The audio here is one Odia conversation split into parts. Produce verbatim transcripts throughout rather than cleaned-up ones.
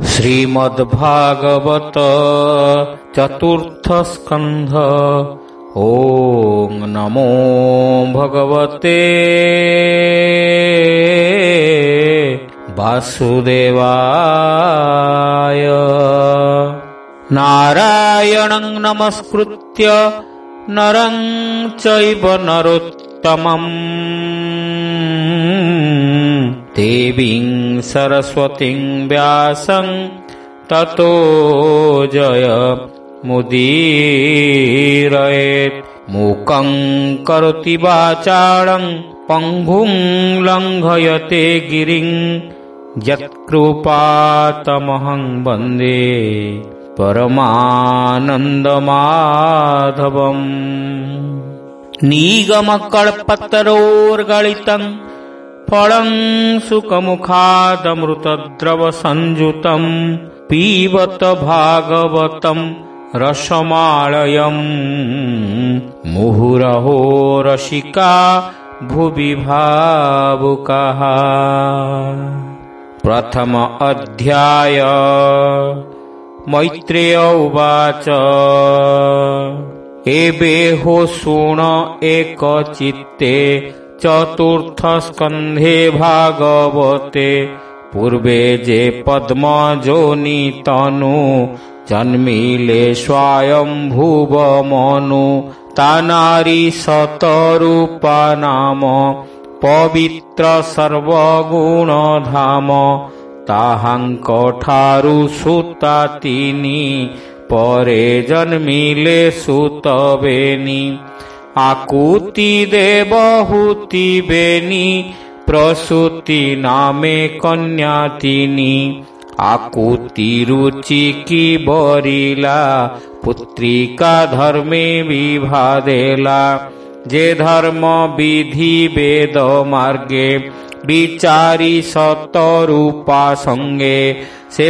श्रीमद्भागवत चतुर्थ स्कंध। ओम नमो भगवते वासुदेवाय। नारायणं नमस्कृत्य नरं चैव नरोत्तमं देवीं सरस्वतीं व्यासं ततो जय मुदीरयेत्। मूकं करोति वाचालं पङ्गुं लङ्घयते गिरिं यत्कृपातमहं वन्दे परमानन्दमाधवम्। निगमकल्पतरोर्गलितं फलं सुखमुखादमृतद्रवसंयुतं पीबत भागवतं रसमालयम्। मुहुरहो रसिका भुवि भावुकाः। प्रथम अध्याय। मैत्रेय उवाच एवेहो शृण एकचित्ते चतुर्थ स्कन्धे भागवते। पूर्वे जे पद्मजोनि तनु जन्मिले स्वयंभुव मनु। तानारी शतरूपा नाम पवित्र सर्वगुण धाम। ताहांक ठारु सुता तिनि परे जन्मिले सुतबेनि। आकुति देवहूति बेनि प्रसूति नामे कन्या तिनि। आकुति रुचि की बरिला पुत्रिका धर्मे विभादेला। जे धर्म विधि वेद मार्गे विचारी शतरूपा संगे। से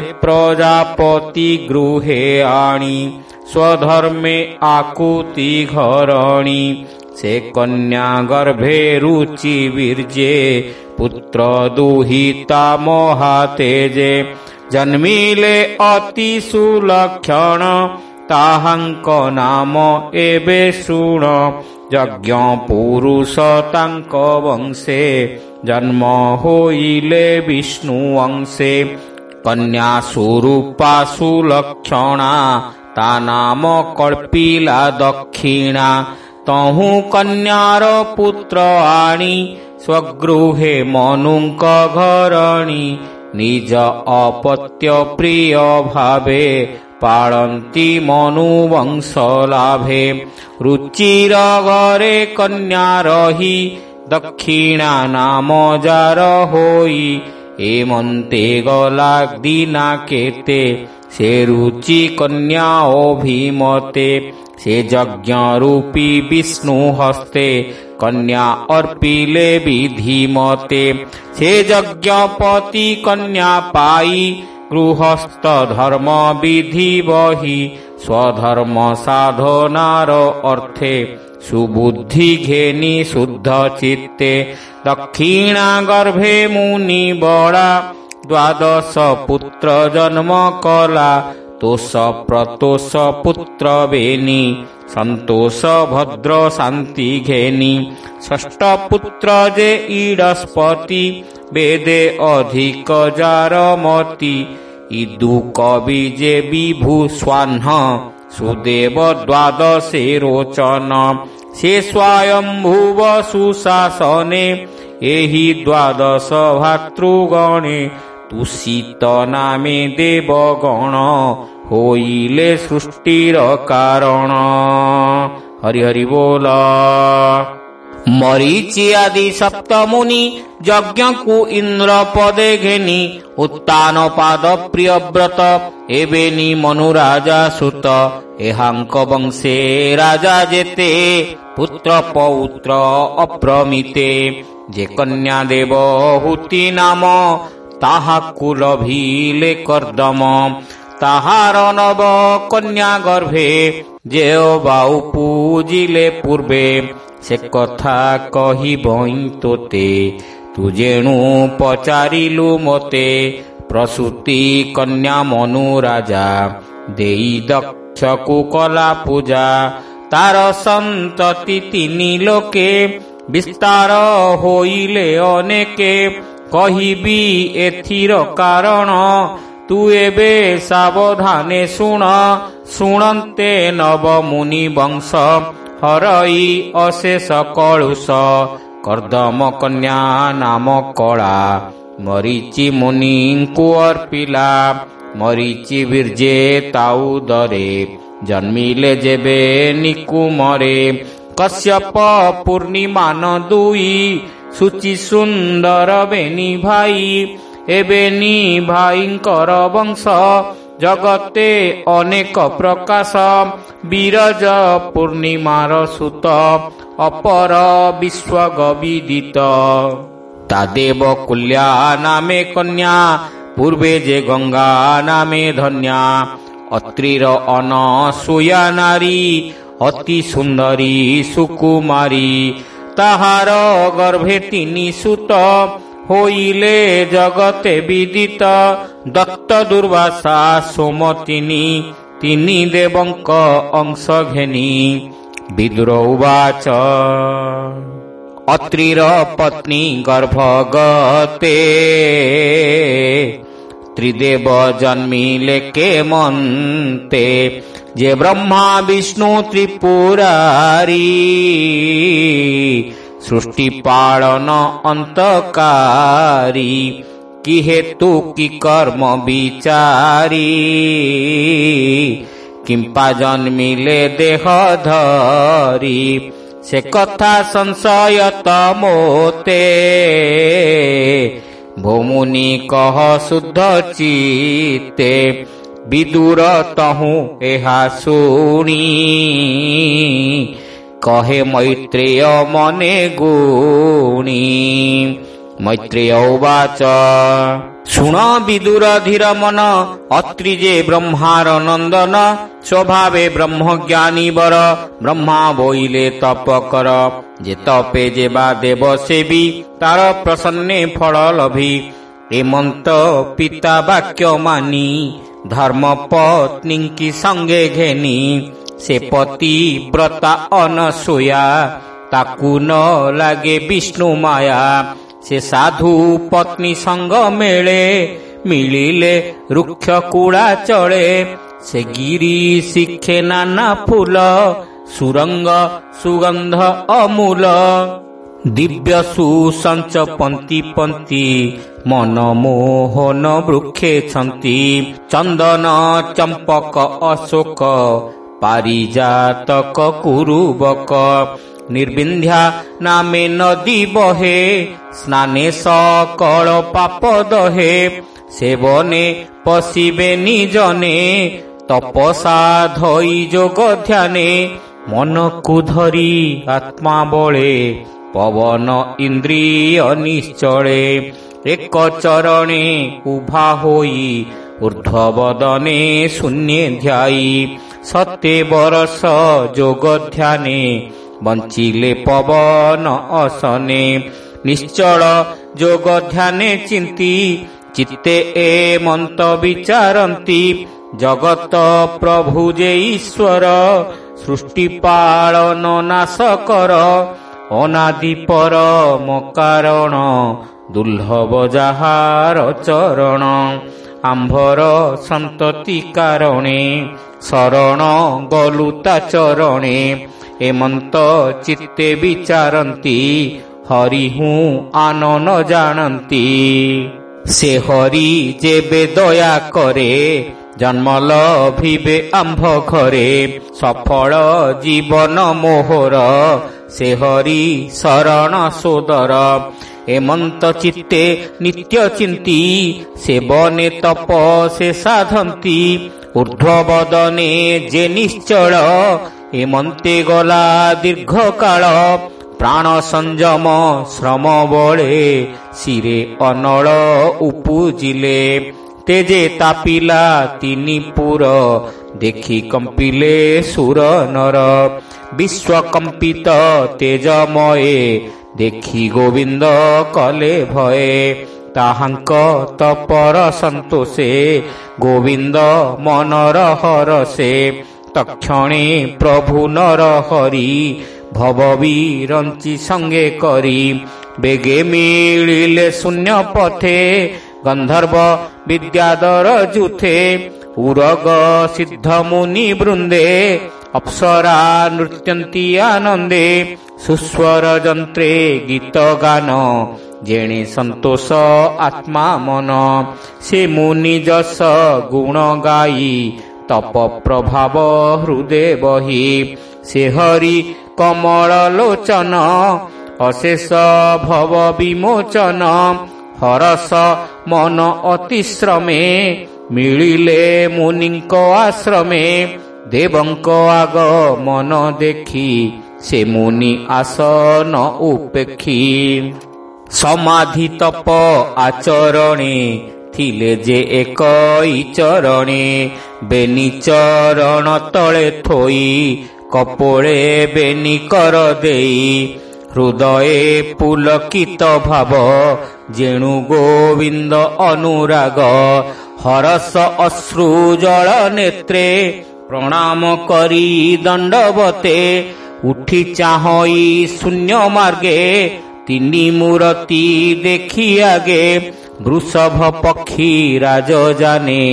प्रजापति गृहे आणी स्वधर्मे आकुति घरणी। से कन्या गर्भे रुचि वीर्ये पुत्र दुहिता महातेजे। जन्मिले अति सुलक्षण ताहांक नाम एवे शृण। यज्ञ पुरुष तांक वंशे जन्म होइले विष्णु अंशे। कन्या स्वरूपा सुलक्षणा ता नाम कल्पिला दक्षिणा। तहु कन्यार पुत्र आणी स्वगृहे मनुंक घरणी। निज अपत्य प्रिय भावे पालन्ति मनु वंश लाभे। रुचिर घरे कन्या रही दक्षिणा नाम जार होई। एमन्ते गला दिना केते से रुचि कन्या अभिमते। से यज्ञ रूपी विष्णु हस्ते कन्या अर्पिले विधिमते। से यज्ञपति कन्या पाई गृहस्थ धर्म विधि बही। स्वधर्म साधनार अर्थे सुबुद्धि घेनी शुद्ध चित्ते। दक्षिणा गर्भे मुनि बड़ा द्वादश पुत्र जन्म कला। तोष प्रतोष पुत्र बेनी संतोष भद्र शांति घेनी। षष्ठ पुत्र जे ईडस्पति वेदे अधिक जारमति। इदु कवि जे विभु स्वाह्न सुदेव द्वादशे रोचन। से स्वयंभुव सुशासने एहि द्वादश भातृगणे। तुषित नामे देवगण होइले सृष्टिर कारण। हरि हरि बोल। मरीचि आदि सप्तमुनि यज्ञ को इंद्र पदे घेनी। उत्तान पाद प्रियव्रत एवेनि मनुराजा सुत। एहांक वंशे राजा जेते पुत्र पौत्र अप्रमिते। जे कन्या देवहूति नाम ताहा कुल भीले कर्दम। ताहार नव कन्या गर्भे जेओ बाऊ पूजिले पूर्वे। से कथा कहिबई तोते तु जेणु पचारिलु मते। ପ୍ରସୂତି କନ୍ୟା ମନୁ ରାଜା ଦେଇ ଦକ୍ଷକୁ କଲା ପୂଜା। ତାର ସନ୍ତତି ତିନି ଲୋକେ ବିସ୍ତାର ହୋଇଲେ ଅନେକେ। କହିବି ଏଥିର କାରଣ ତୁ ଏବେ ସାବଧାନେ ଶୁଣ। ଶୁଣନ୍ତେ ନବ ମୁନି ବଂଶ ହରଇ ଅଶେଷ କଳୁଷ। କର୍ଦ୍ଦମ କନ୍ୟା ନାମ କଳା ମରିଚି ମୁନିଙ୍କୁ ଅର୍ପିଲା। ମରିଚି ବୀର୍ଯ୍ୟେ ତାଉଦରେ ଜନ୍ମିଲେ ଯେବେ ନିକୁମରେ। କଶ୍ୟପ ପୂର୍ଣ୍ଣିମାନ ଦୁଇ ସୁଚି ସୁନ୍ଦର ବେନି ଭାଇ। ଏବେନି ଭାଇଙ୍କର ବଂଶ ଜଗତେ ଅନେକ ପ୍ରକାଶ। ବିରଜ ପୂର୍ଣ୍ଣିମାର ସୁତ ଅପର ବିଶ୍ୱଗ ବିଦିତ। ତା ଦେବ କୁଲ୍ୟା ନାମେ କନ୍ୟା ପୂର୍ବେ ଯେ ଗଙ୍ଗା ନାମେ ଧନ୍ୟା। ଅତ୍ରିର ଅନସୂୟା ନାରୀ ଅତି ସୁନ୍ଦରୀ ସୁକୁମାରୀ। ତାହାର ଗର୍ଭେ ତିନି ସୁତ ହୋଇଲେ ଜଗତେ ବିଦିତ। ଦତ୍ତ ଦୁର୍ବାସା ସୋମ ତିନି ତିନି ଦେବଙ୍କ ଅଂଶ ଘେନି। ବିଦୁର ଉବାଚ ଅତ୍ରିର ପତ୍ନୀ ଗର୍ଭଗତେ ତ୍ରିଦେବ ଜନ୍ମିଲେ କେମନ୍ତେ। ଯେ ବ୍ରହ୍ମା ବିଷ୍ଣୁ ତ୍ରିପୁରାରୀ ସୃଷ୍ଟି ପାଳନ ଅନ୍ତକାରୀ। କି ହେତୁ କି କର୍ମ ବିଚାରୀ କିମ୍ପା ଜନ୍ମିଲେ ଦେହ ଧରି। ସେ କଥା ସଂଶୟତ ମୋତେ ଭୌମୁନି କହ ଶୁଦ୍ଧ ଚିତ୍ତେ। ବିଦୁର ତହୁଁ ଏହା ଶୁଣି କହେ ମୈତ୍ରେୟ ମନେ ଗୁଣି। ମୈତ୍ରେୟ ଉବାଚ ଶୁଣ ବିଦୁର ଧୀର ମନ। ଅତ୍ରି ଯେ ବ୍ରହ୍ମାର ନନ୍ଦନ ସ୍ୱଭାବେ ବ୍ରହ୍ମଜ୍ଞାନୀ ବର। ବ୍ରହ୍ମା ବୋଇଲେ ତପ କର ଯେ ତପେ ଯେ ବା ଦେବ ସେବି। ତାର ପ୍ରସନ୍ନେ ଫଳ ଲଭି ଏମନ୍ତ ପିତା ବାକ୍ୟ ମାନି। ଧର୍ମ ପତ୍ନୀଙ୍କି ସଙ୍ଗେ ଘେନି ସେ ପତି ବ୍ରତା ଅନସୂୟା। ତାକୁ ନ ଲାଗେ ବିଷ୍ଣୁ ମାୟା। ସେ ସାଧୁ ପତ୍ନୀ ସଙ୍ଗ ମେଳେ ମିଳିଲେ ରୁକ୍ଷ କୁଳା ଚଳେ। ସେ ଗିରି ଶିଖେ ନାନା ଫୁଲ ସୁରଙ୍ଗ ସୁଗନ୍ଧ ଅମୂଲ। ଦିବ୍ୟ ସୁସଞ୍ଚ ପନ୍ତି ପନ୍ତି ମନମୋହନ ବୃକ୍ଷେ ଛନ୍ତି। ଚନ୍ଦନ ଚମ୍ପକ ଅଶୋକ ପାରିଜାତକ କୁରୁବକ। ନିର୍ବିନ୍ଧ୍ୟା ନାମେ ନଦୀ ବହେ ସ୍ନାନେ ସକଳ ପାପ ଦହେ। ସେବନେ ପଶିବେ ନିଜନେ ତପସା ଧଇ ଯୋଗ ଧ୍ୟାନେ। ମନକୁ ଧରି ଆତ୍ମା ବଳେ ପବନ ଇନ୍ଦ୍ରିୟ ନିଶ୍ଚଳେ। ଏକ ଚରଣେ ଉଭା ହୋଇ ଊର୍ଦ୍ଧ୍ୱବଦନେ ଶୂନ୍ୟେ ଧ୍ୟାଇ। ସତେ ବରଷ ଯୋଗ ଧ୍ୟାନେ ବଞ୍ଚିଲେ ପବନ ଅସନେ। ନିଶ୍ଚଳ ଯୋଗ ଧ୍ୟାନେ ଚିନ୍ତି ଚିତ୍ତେ ଏ ମନ୍ତ ବିଚାରନ୍ତି। ଜଗତ ପ୍ରଭୁ ଯେ ଈଶ୍ୱର ସୃଷ୍ଟି ପାଳନ ନାଶ କର। ଅନାଦି ପରମ କାରଣ ଦୁର୍ଲଭ ଯାହାର ଚରଣ। ଆମ୍ଭର ସନ୍ତତି କାରଣେ ଶରଣ ଗଲୁ ତା ଚରଣେ। ଏମନ୍ତ ଚିତ୍ତେ ବିଚାରନ୍ତି ହରି ହୁଁ ଆନନ ଜାଣନ୍ତି। ସେ ହରି ଯେବେ ଦୟା କରେ ଜନ୍ମ ଲଭିବେ ଆମ୍ଭ ଘରେ। ସଫଳ ଜୀବନ ମୋହର ସେ ହରି ଶରଣ ସୋଦର। ଏମନ୍ତ ଚିତ୍ତେ ନିତ୍ୟ ଚିନ୍ତି ସେବନେ ତପ ସେ ସାଧନ୍ତି। ଊର୍ଦ୍ଧ୍ୱବଦନେ ଯେ ନିଶ୍ଚଳ ଏମନ୍ତେ ଗଲା ଦୀର୍ଘ କାଳ। ପ୍ରାଣ ସଂଯମ ଶ୍ରମ ବଳେ ଶିରେ ଅନଳ ଉପୁଜିଲେ। ତେଜେ ତାପିଲା ତିନି ପୁର ଦେଖି କମ୍ପିଲେ ସୁର ନର। ବିଶ୍ୱ କମ୍ପିତ ତେଜମୟେ ଦେଖି ଗୋବିନ୍ଦ କଲେ ଭୟେ। ତାହାଙ୍କ ତପର ସନ୍ତୋଷେ ଗୋବିନ୍ଦ ମନର ହରସେ ତକ୍ଷଣେ ପ୍ରଭୁ ନର ହରି ଭବ ବିରଞ୍ଚି ସଙ୍ଗେ କରି ବେଗେ ମିଳିଲେ ଶୂନ୍ୟ ପଥେ ଗନ୍ଧର୍ବ ବିଦ୍ୟାଧର ଯୁଥେ ଉରଗ ସିଦ୍ଧ ମୁନି ବୃନ୍ଦେ ଅପ୍ସରା ନୃତ୍ୟନ୍ତି ଆନନ୍ଦେ ସୁସ୍ୱର ଯନ୍ତ୍ରେ ଗୀତ ଗାନ ଯେଣେ ସନ୍ତୋଷ ଆତ୍ମା ମନ ସେ ମୁନି ଯଶ ଗୁଣ ଗାଇ ତପ ପ୍ରଭାବ ହୃଦେ ବହି ସେ ହରି କମଳ ଲୋଚନ ଅଶେଷ ଭବ ବିମୋଚନ ହରସ ମନ ଅତିଶ୍ରମେ ମିଳିଲେ ମୁନିଙ୍କ ଆଶ୍ରମେ ଦେବଙ୍କ ଆଗ ମନ ଦେଖି ସେ ମୁନି ଆସନ ଉପେକ୍ଷୀ ସମାଧି ତପ ଆଚରଣେ ଥିଲେ ଯେ ଏକ ଚରଣେ ବେନି ଚରଣ ତଳେ ଥୋଇ କପୋଳେ ବେନି କର ଦେଇ ହୃଦୟେ ପୁଲକିତ ଭାବ ଯେଣୁ ଗୋବିନ୍ଦ ଅନୁରାଗ ହରସ ଅଶ୍ରୁ ଜଳ ନେତ୍ରେ ପ୍ରଣାମ କରି ଦଣ୍ଡବତେ ଉଠି ଚାହଇ ଶୂନ୍ୟ ମାର୍ଗେ ତିନି ମୂରତି ଦେଖି ଆଗେ ବୃଷଭ ପକ୍ଷୀ ରାଜ ଜାନେ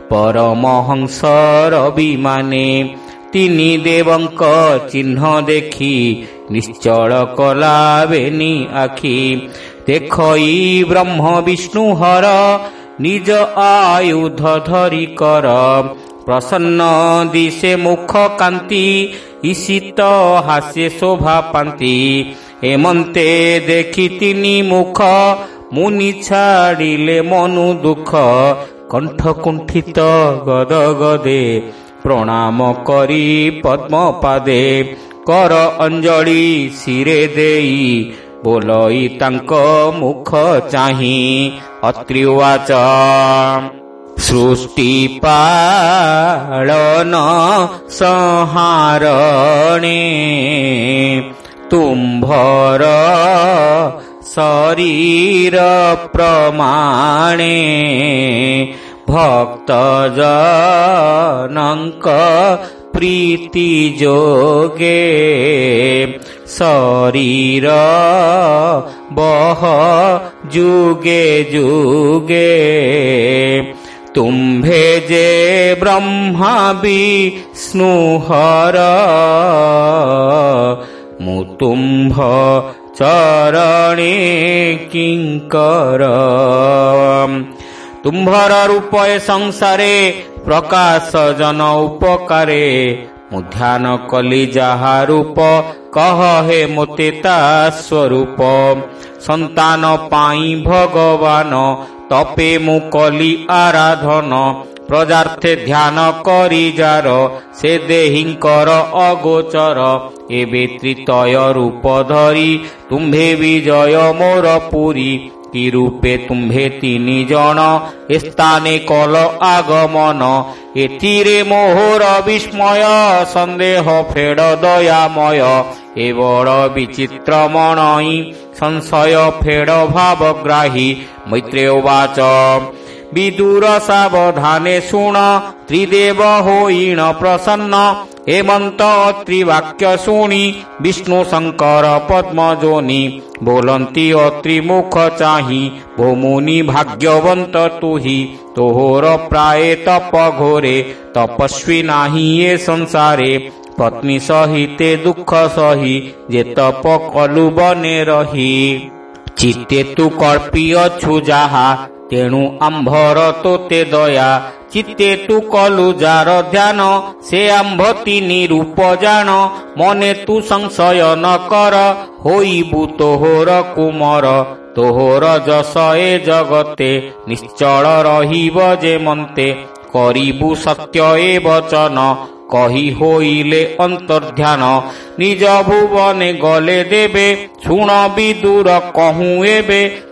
ପରମହଂସର ବିମାନେ ତିନି ଦେବଙ୍କ ଚିହ୍ନ ଦେଖି ନିଶ୍ଚଳ କଲା ବେନି ଆଖି ଦେଖଇ ବ୍ରହ୍ମ ବିଷ୍ଣୁ ହର ନିଜ ଆୟୁଧ ଧରି କର ପ୍ରସନ୍ନ ଦିଶେ ମୁଖ କାନ୍ତି ଈଶିତ ହାସ୍ୟ ଶୋଭା ପାନ୍ତି ଏମନ୍ତେ ଦେଖି ତିନି ମୁଖ ମୁନି ଛାଡ଼ିଲେ ମନୁ ଦୁଃଖ କଣ୍ଠ କୁଣ୍ଠିତ ଗଦ ଗଦେ ପ୍ରଣାମ କରି ପଦ୍ମ ପାଦେ କର ଅଞ୍ଜଳି ଶିରେ ଦେଇ ବୋଲଇ ତାଙ୍କ ମୁଖ ଚାହିଁ ଅତ୍ରିବାଚ ସୃଷ୍ଟି ପାଳନ ସଂହାରଣେ ତୁମ୍ଭର ଶରୀର ପ୍ରମାଣେ ଭକ୍ତ ଜନଙ୍କ ପ୍ରୀତି ଯୋଗେ ଶରୀର ବହ ଯୁଗେ ଯୁଗେ ତୁମ୍ଭେ ଯେ ବ୍ରହ୍ମା ବିଷ୍ଣୁ ହର ମୁଁ ତୁମ୍ଭ ଚରଣେ କିଙ୍କର ତୁମ୍ଭର ରୂପ ଏ ସଂସାରେ ପ୍ରକାଶ ଜନ ଉପକାରେ ମୁଁ ଧ୍ୟାନ କଲି ଯାହା ରୂପ କହ ହେ ମୋତେ ତା ସ୍ୱରୂପ ସନ୍ତାନ ପାଇଁ ଭଗବାନ ତପେ ମୁଁ କଲି ଆରାଧନ ପ୍ରଜାର୍ଥେ ଧ୍ୟାନ କରି ଯାର ସେ ଦେହିଙ୍କର ଅଗୋଚର ଏବେ ତ୍ରିତୟ ରୂପ ଧରି ତୁମ୍ଭେ ବିଜୟ ମୋର ପୁରୀ କି ରୂପେ ତୁମ୍ଭେ ତିନି ଜଣ ଏ ସ୍ଥାନେ କଲ ଆଗମନ ଏଥିରେ ମୋହର ବିସ୍ମୟ ସନ୍ଦେହ ଫେଡ଼ ଦୟାମୟ ଏ ବଡ଼ ବିଚିତ୍ର ମଣଇ ସଂଶୟ ଫେଡ଼ ଭାବଗ୍ରାହୀ ମୈତ୍ରେୟ ବାଚ ବିଦୁର ସାବଧାନେ ଶୁଣ ତ୍ରିଦେବ ହୋଇଣ ପ୍ରସନ୍ନ ହେମନ୍ତ ତ୍ରିବାକ୍ୟ ଶୁଣି ବିଷ୍ଣୁ ଶଙ୍କର ପଦ୍ମଜୋନି ବୋଲନ୍ତି ଅତ୍ରିମୁଖ ଚାହିଁ ଭୋମୁନି ଭାଗ୍ୟବନ୍ତ ତୁହି ତୋହର ପ୍ରାୟ ତପ ଘୋରେ ତପସ୍ୱୀ ନାହିଁ ଏ ସଂସାରେ ପତ୍ନୀ ସହିତେ ଦୁଃଖ ସହି ଯେ ତପ କଲୁ ବନେ ରହି ଚିତ୍ତେ ତୁ କଳ୍ପି ଅଛୁ ଯାହା ତେଣୁ ଆମ୍ଭର ତୋତେ ଦୟା ଚିତ୍ତେ ତୁ କଲୁ ଯାର ଧ୍ୟାନ ସେ ଆମ୍ଭ ତିନି ରୂପ ଜାଣ ମନେ ତୁ ସଂଶୟ ନ କର ହୋଇବୁ ତୋହର କୁମର ତୋହର ଯଶ ଏ ଜଗତେ ନିଶ୍ଚଳ ରହିବ ଯେ ମନ୍ତେ କରିବୁ ସତ୍ୟ ଏ ବଚନ କହି ହୋଇଲେ ଅନ୍ତର୍ଧ୍ୟାନ ନିଜ ଭୁବନେ ଗଲେ ଦେବେ ଶୁଣ ବିଦୁର କହୁଁ ଏବେ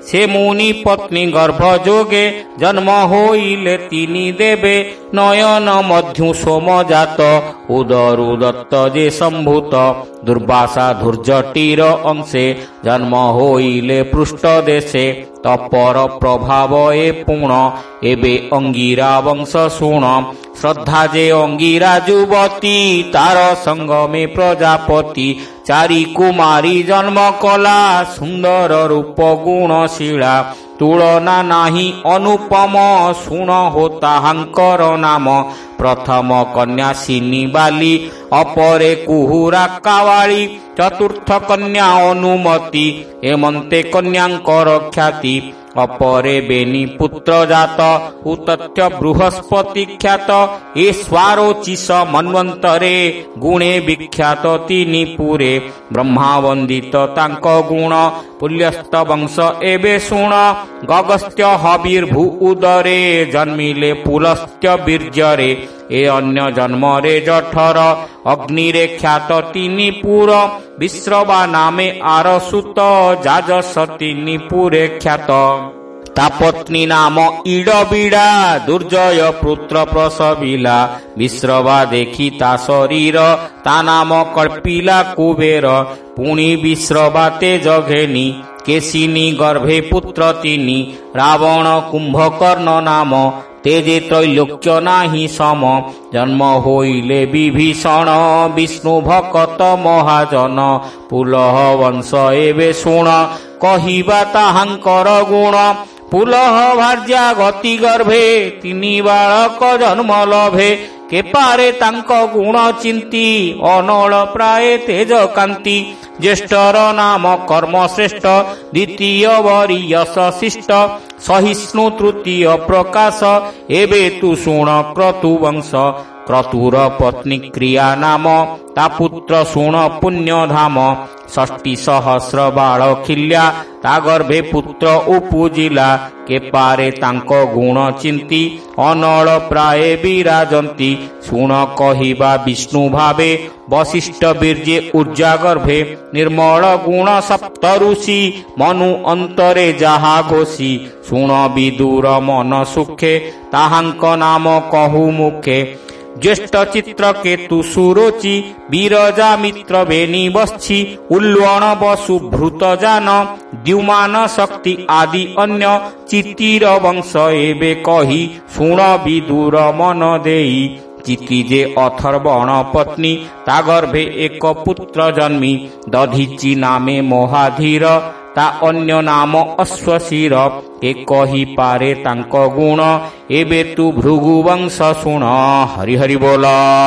ସେ ମୁନି ପତ୍ନୀ ଗର୍ଭ ଯୋଗେ ଜନ୍ମ ହୋଇଲେ ତିନି ଦେବେ ନୟନ ମଧ୍ୟୁ ସୋମଜାତ ଉଦରୁ ଦତ୍ତ ଯେ ସମ୍ଭୂତ ଦୁର୍ବାସା ଧୂର୍ଜଟିର ଅଂଶେ ଜନ୍ମ ହୋଇଲେ ପୃଷ୍ଠ ଦେଶେ ତପର ପ୍ରଭାବ ଏ ପୁଣ ଏବେ ଅଙ୍ଗିରା ବଂଶ ଶୁଣ ଶ୍ରଦ୍ଧା ଯେ ଅଙ୍ଗିରା ଯୁବତୀ ତାର ସଙ୍ଗମେ ପ୍ରଜାପତି ଚାରି କୁମାରୀ ଜନ୍ମ କଲା ସୁନ୍ଦର ରୂପ ଗୁଣଶୀଳା ତୁଳନା ନାହିଁ ଅନୁପମ ଶୁଣ ହୋ ତାହାଙ୍କର ନାମ ପ୍ରଥମ କନ୍ୟା ସିନି ବାଲି ଅପରେ କୁହୁରା କାୱାଳି ଚତୁର୍ଥ କନ୍ୟା ଅନୁମତି ଏମନ୍ତେ କନ୍ୟାଙ୍କର ଖ୍ୟାତି ଅପରେ ବେନି ପୁତ୍ର ଜାତ ଉତଥ୍ୟ ବୃହସ୍ପତି ଖ୍ୟାତ ଏ ସ୍ୱାରୋଚିଷ ମନ୍ୱନ୍ତରେ ଗୁଣେ ବିଖ୍ୟାତ ତିନି ପୁରେ ବ୍ରହ୍ମା ବନ୍ଦିତ ତାଙ୍କ ଗୁଣ ପୁଲ୍ୟସ୍ତ ବଂଶ ଏବେ ଶୁଣ ଗଗସ୍ତ୍ୟ ହବିର୍ଭୁ ଉଦରେ ଜନ୍ମିଲେ ପୁଲସ୍ତ୍ୟ ବୀର୍ଯ୍ୟରେ ଏ ଅନ୍ୟ ଜନ୍ମରେ ଜଠର ଅଗ୍ନିରେ ଖ୍ୟାତ ତିନି ପୁର ବିଶ୍ରବା ନାମେ ଆରସୁତ ଯାଜସ ତିନି ପୁରେ ଖ୍ୟାତ ତା ପତ୍ନୀ ନାମ ଇଡବିଡା ଦୁର୍ଜୟ ପୁତ୍ର ପ୍ରସବିଲା ବିଶ୍ରବା ଦେଖି ତା ଶରୀର ତା ନାମ କଳ୍ପିଲା କୁବେର ପୁଣି ବିଶ୍ରବା ତେଜ ଘେନି କେଶିନୀ ଗର୍ଭେ ପୁତ୍ର ତିନି ରାବଣ କୁମ୍ଭକର୍ଣ୍ଣ ନାମ ତେଜେ ତ୍ରୈଲୋକ୍ୟ ନାହିଁ ସମ ଜନ୍ମ ହୋଇଲେ ବିଭୀଷଣ ବିଷ୍ଣୁ ଭକତ ମହାଜନ ପୁଲହ ବଂଶ ଏବେ ଶୁଣ କହିବା ତାହାଙ୍କର ଗୁଣ ପୁଲହ ଭାର୍ଯ୍ୟା ଗତି ଗର୍ଭେ ତିନି ବାଳକ ଜନ୍ମ ଲଭେ କେପାରେ ତାଙ୍କ ଗୁଣ ଚିନ୍ତି ଅନଳ ପ୍ରାୟ ତେଜ କାନ୍ତି ଜ୍ୟେଷ୍ଠର ନାମ କର୍ମଶ୍ରେଷ୍ଠ ଦ୍ୱିତୀୟ ବରିୟସ ଶିଷ୍ଟ ସହିଷ୍ଣୁ ତୃତୀୟ ପ୍ରକାଶ ଏବେ ତୁ ଶୁଣ କ୍ରତୁ ବଂଶ କ୍ରତୁର ପତ୍ନୀ କ୍ରିୟା ନାମ ତା ପୁତ୍ର ଶୁଣ ପୁଣ୍ୟ ଧାମ ଷଷ୍ଠୀ ସହସ୍ର ବାଳ ଖିଲ୍ୟା ତା ଗର୍ଭେ ପୁତ୍ର ଉପୁଜିଲା କେପାରେ ତାଙ୍କ ଗୁଣ ଚିନ୍ତି ଅନଳ ପ୍ରାୟ ବିରାଜନ୍ତି ଶୁଣ କହିବା ବିଷ୍ଣୁ ଭାବେ ବଶିଷ୍ଠ ବୀର୍ଯ୍ୟେ ଉର୍ଜା ଗର୍ଭେ ନିର୍ମଳ ଗୁଣ ସପ୍ତ ଋଷି ମନୁ ଅନ୍ତରେ ଯାହା ଘୋଷି ଶୁଣ ବିଦୁର ମନ ସୁଖେ ତାହାଙ୍କ ନାମ କହୁ ମୁଖେ ଜ୍ୟେଷ୍ଠ ଚିତ୍ର କେତୁ ସୁରୋଚି ବିରଜା ମିତ୍ର ବେନି ବଶ୍ଛି ଉଲ୍ବଣ ବସୁ ଭୃତ ଜାନ ଦ୍ୟୁମାନ ଶକ୍ତି ଆଦି ଅନ୍ୟ ଚିତିର ବଂଶ ଏବେ କହି ଶୁଣ ବିଦୁର ମନ ଦେଇ ଚିତି ଯେ ଅଥର୍ବଣ ପତ୍ନୀ ତା ଗର୍ଭେ ଏକ ପୁତ୍ର ଜନ୍ମି ଦଧିଚି ନାମେ ମହାଧୀର ତା ଅନ୍ୟ ନାମ ଅଶ୍ୱଶିର ଏ କହିପାରେ ତାଙ୍କ ଗୁଣ ଏବେ ତୁ ଭୃଗୁ ବଂଶ ଶୁଣ ହରି ହରି ବୋଲ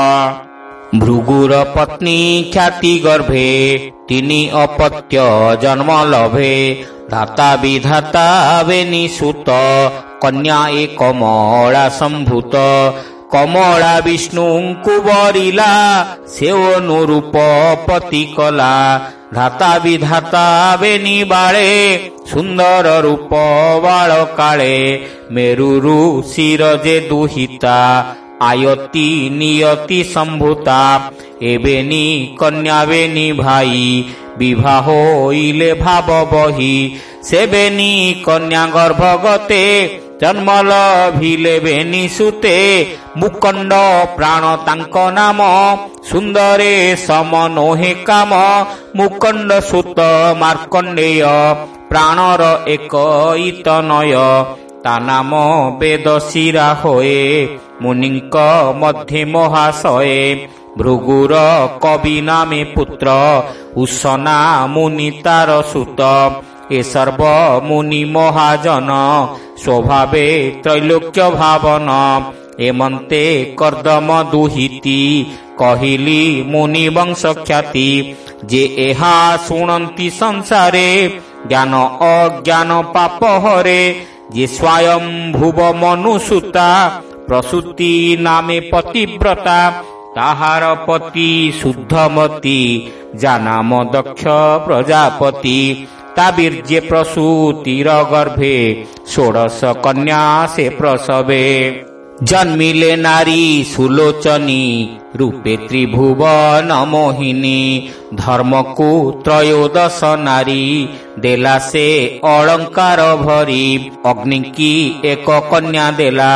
ଭୃଗୁର ପତ୍ନୀ ଖ୍ୟାତି ଗର୍ଭେ ତିନି ଅପତ୍ୟ ଜନ୍ମ ଲଭେ ଧାତା ବିଧାତା ବେନି ସୁତ କନ୍ୟା ଏ କମଳା ସମ୍ଭୂତ କମଳା ବିଷ୍ଣୁଙ୍କୁ ବରିଲା ସେ ଅନୁରୂପ ପତି କଲା ଧାତା ବିଧାତା ବେନି ବାଳେ ସୁନ୍ଦର ରୂପ ବାଳ କାଳେ ମେରୁରୁ ଶିର ଯେ ଦୁହିତା ଆୟତି ନିୟତି ସମ୍ଭୂତା ଏବେନି କନ୍ୟା ବେନି ଭାଇ ବିବାହ ହୋଇଲେ ଭାବ ବହି ସେବେନି କନ୍ୟା ଗର୍ଭଗତେ ଜନ୍ମ ଲଭିଲେ ବେନି ସୁତେ ମୁକଣ୍ଡ ପ୍ରାଣ ତାଙ୍କ ନାମ ସୁନ୍ଦରେ ସମ ନୋହେ କାମ ମୁକଣ୍ଡ ସୁତ ମାର୍କଣ୍ଡେୟ ପ୍ରାଣର ଏକ ଇତନୟ ତା ନାମ ବେଦ ଶିରା ହୋଏ ମୁନିଙ୍କ ମଧ୍ୟ ମହାଶଏ ଭୃଗୁର କବି ନାମେ ପୁତ୍ର ଉଷନା ମୁନି ତାର ସୁତ ଏ ସର୍ବ ମୁନି ମହାଜନ ସ୍ୱଭାବେ ତ୍ରୈଲୋକ୍ୟ ଭାବନ ଏମନ୍ତେ କର୍ଦମ ଦୁହିତି କହିଲି ମୁନି ବଂଶ ଖ୍ୟାତି ଯେ ଏହା ଶୁଣନ୍ତି ସଂସାରେ ଜ୍ଞାନ ଅଜ୍ଞାନ ପାପ ହରେ ଯେ ସ୍ୱୟଂ ଭୁବ ମନୁସୂତା ପ୍ରସୂତି ନାମେ ପତିବ୍ରତା ତାହାର ପତି ଶୁଦ୍ଧମତି ଜାନାମ ଦକ୍ଷ ପ୍ରଜାପତି ତା ବୀର୍ଯ୍ୟ ପ୍ରସୂତିର ଗର୍ଭେ ଷୋଡ଼ଶ କନ୍ୟା ସେ ପ୍ରସବେ जन्मिले नारी सुलोचनी रूपे त्रिभुवन मोहिनी धर्म को त्रयोदश नारी देला से अलंकार भरी अग्नि की एक कन्या देला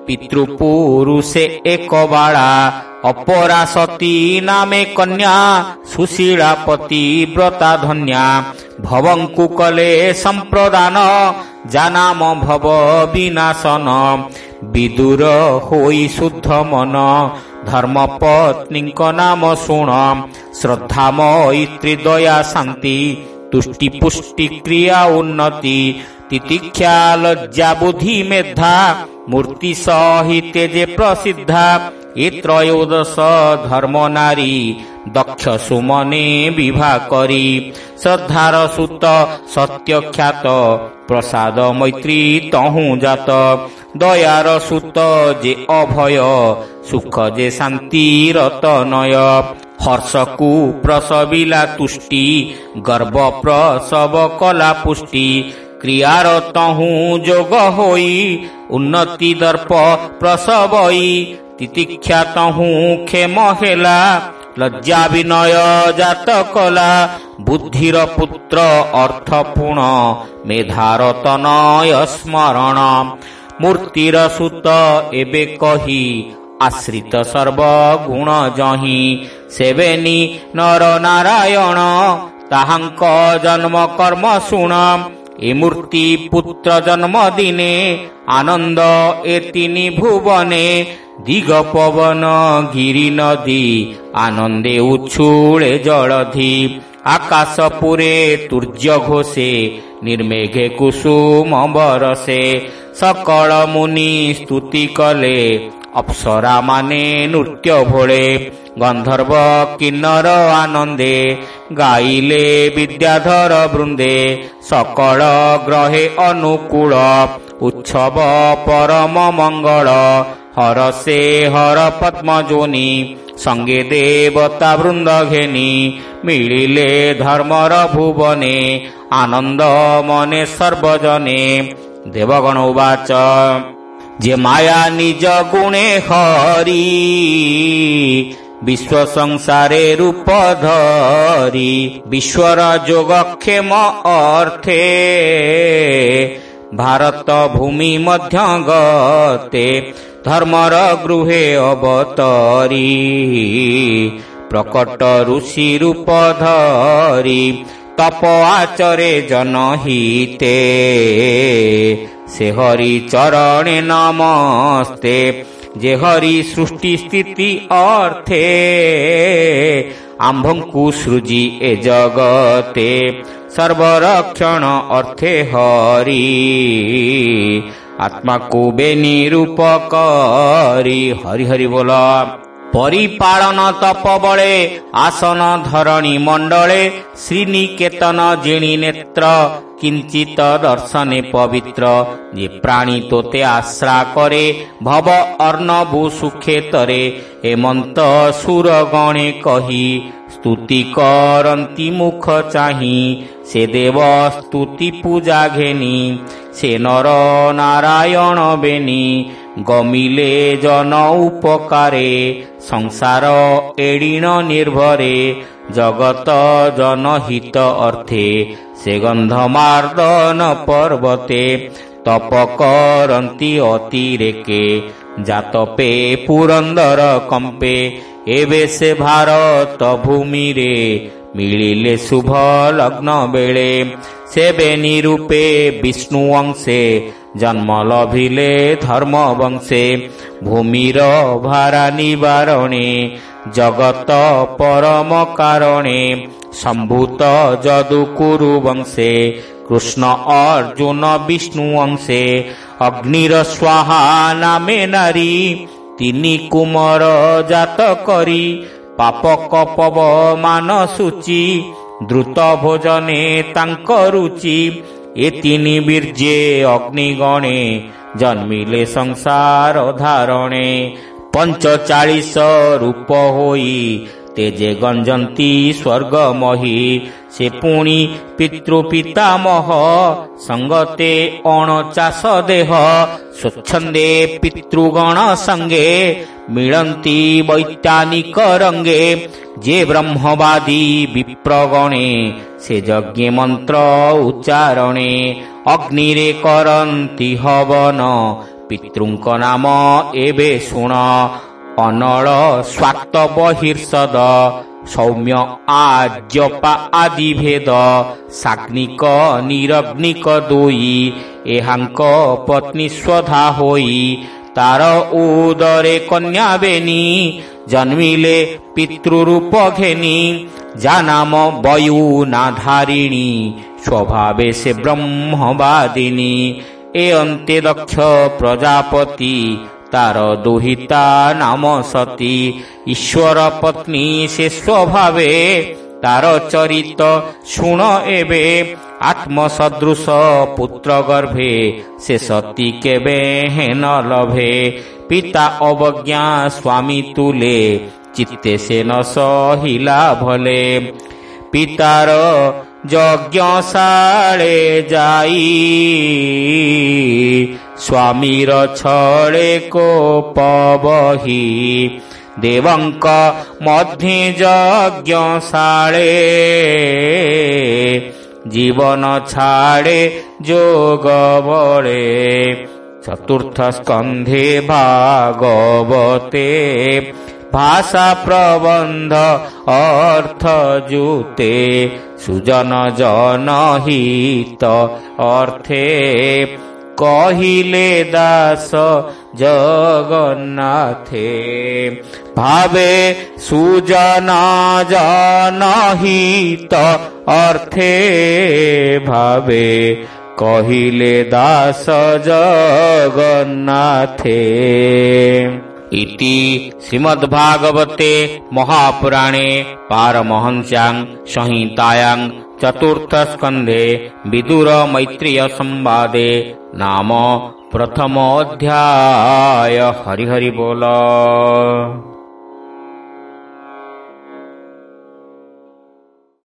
पितृपुरुषे एक बाला अपरा सती नामे कन्या सुशीला पति व्रता धन्या भवंकु कले संप्रदान जानाम भव विनाशन विदुर होई शुद्ध मन धर्म पत्नी नाम शुण श्रद्धा मैत्री दया शांति तुष्टि पुष्टि क्रिया उन्नति तितिक्षा लज्जा बुद्धि मेधा मूर्ति सहिते जे प्रसिद्धा ए त्रयोदश धर्म नारी दक्ष सुमने विवाह करी श्रद्धार सुत सत्य ख्यात प्रसाद मैत्री तहु जात दयार सुत जे अभय सुख जे शांति रतनय हर्ष को प्रसविला तुष्टि गर्भ प्रसव कला पुष्टि क्रियार तहु जोग होई उन्नति दर्प प्रसवई तितिक्षा तहु क्षेम हेला लज्जा विनय जात कला बुद्धिर पुत्र अर्थ पुण मेधार तनय स्मरण मूर्तिर सुत एबे कही आश्रित सर्व गुण जही सेवेनी नर नारायण ताहांक जन्म कर्म शुण ए मूर्ति पुत्र जन्म दिने आनंद ए तीनि भुवने दिग पवन गिरी नदी आनंदे उछुळे जलधि आकाश पुरे तुर्य घोषे निर्मेघे कुसुम बरसे सकल मुनि स्तुति कले अप्सरा माने नृत्य भोळे गंधर्व किन्नर आनंदे गाइले विद्याधर वृंदे सकल ग्रहे अनुकूल उत्सव परम मंगल हरसे हर पद्म जोनी संगे देवता वृंद घेनी मिलिले धर्मर भुवने आनंद मने सर्वजने देवगण उवाच जे माया निज गुणे हरि विश्व संसारे रूप धरी विश्वर जोगक्षेम अर्थे भारत भूमि मध्य गते धर्मर गृहे अवतरी प्रकट ऋषि रूप धरी तप आचरे जनहिते से हरि चरणे नमस्ते जे हरि सृष्टि स्थिति अर्थे आम्भंकु सृजी ए जगते सर्वरक्षण अर्थे हरि आत्मा को बेनी रूप करी हरि हरि बोला परिपालन तप बळे आसन धरणी मंडले श्रीनिकेतन जिणी नेत्र किंचित दर्शने पवित्र जे प्राणी तोते आश्रा करे भव अर्णवु सुखे तरे हेमंत सुर गणे कही स्तुति करंती मुख चाही से देव स्तुति पूजा घेनी से नर नारायण बेनी गमिले जन उपकारे संसार एडिन निर्भरे जगत जनहित अर्थे से गंधमार्दन पर्वते तप करंती अतिरेके जातपे पुरंदर कंपे एबे से भारत भूमि रे मिलिले शुभ लग्न बेले सेबे निरूपे विष्णु अंशे जन्म लभिले धर्म वंशे भूमिर भारा निवारणे जगत परम कारणे संभूत जदु कुरु वंशे कृष्ण अर्जुन विष्णु अंशे अग्निर स्वाहा नामे नारी तिनि कुमार जात करी पाप कपव मान सूची द्रुत भोजने तांक रुचि ए तिनि बीर्जे अग्निगणे जन्मिले संसार धारणे पंचचालीस रूप होई ତେଜେ ଗଞ୍ଜନ୍ତି ସ୍ୱର୍ଗମହୀ। ସେ ପୁଣି ପିତୃପିତାମହ ସଙ୍ଗତେ ଅଣଚାଷ ଦେହ। ସ୍ୱଚ୍ଛନ୍ଦେ ପିତୃଗଣ ସଙ୍ଗେ ମିଳନ୍ତି ବୈଜ୍ଞାନିକ ରଙ୍ଗେ। ଯେ ବ୍ରହ୍ମବାଦୀ ବିପ୍ରଗଣେ ସେ ଯଜ୍ଞ ମନ୍ତ୍ର ଉଚ୍ଚାରଣେ। ଅଗ୍ନିରେ କରନ୍ତି ହବନ ପିତୃଙ୍କ ନାମ ଏବେ ଶୁଣ। ଅନଳ ସ୍ୱାତ ବହିର୍ଷଦ ସୌମ୍ୟ ଆର୍ଯ୍ୟପା ଆଦି ଭେଦ। ସାଗ୍ନିକ ନିରଗ୍ନିକ ଦୁଇ ଏହାଙ୍କ ପତ୍ନୀ ସ୍ୱଧା ହୋଇ। ତାର ଉଦରେ କନ୍ୟା ବେନି ଜନ୍ମିଲେ ପିତୃରୂପ ଘେନି। ଯା ନାମ ବୟୁନା ଧାରିଣୀ ସ୍ୱଭାବେ ସେ ବ୍ରହ୍ମବାଦିନୀ। ଏ ଅନ୍ତେ ଦକ୍ଷ ପ୍ରଜାପତି ତାର ଦୁହିତା ନାମ ସତୀ। ଈଶ୍ୱର ପତ୍ନୀ ସେ ସ୍ୱଭାବେ ତାର ଚରିତ ଶୁଣ ଏବେ। ଆତ୍ମସଦୃଶ ପୁତ୍ର ଗର୍ଭେ ସେ ସତୀ କେବେ ହେନ ଲଭେ। ପିତା ଅବଜ୍ଞା ସ୍ୱାମୀ ତୁଲେ ଚିତ୍ତେ ସେ ନ ସହିଲା ଭଲେ। ପିତାର ଯଜ୍ଞଶାଳେ ଯାଇ ସ୍ୱାମୀର ଛଳେ କୋପ ବହି। ଦେବଙ୍କ ମଧ୍ୟେ ଯଜ୍ଞଶାଳେ ଜୀବନ ଛାଡ଼େ ଯୋଗ ବଳେ। ଚତୁର୍ଥ ସ୍କନ୍ଧେ ଭାଗବତେ ଭାଷା ପ୍ରବନ୍ଧ ଅର୍ଥ ଯୁତେ। ସୁଜନ ଜନହିତ ଅର୍ଥେ କହିଲେ ଦାସ ଜଗନ୍ନାଥେ। ଭାବେ ସୁଜନ ଜନହିତ ଅର୍ଥେ ଭାବେ କହିଲେ ଦାସ ଜଗନ୍ନାଥେ। ଇତି ଶ୍ରୀମଦ୍ଭାଗବତେ ମହାପୁରାଣେ ପାରମହଂସ୍ୟାଂ ସଂହିତାୟାଂ ଚତୁର୍ଥ ସ୍କନ୍ଧେ ବିଦୁର ମୈତ୍ରେୟ ସମ୍ବାଦେ ନାମ ପ୍ରଥମ ଅଧ୍ୟାୟ। ହରି ହରି ବୋଲ।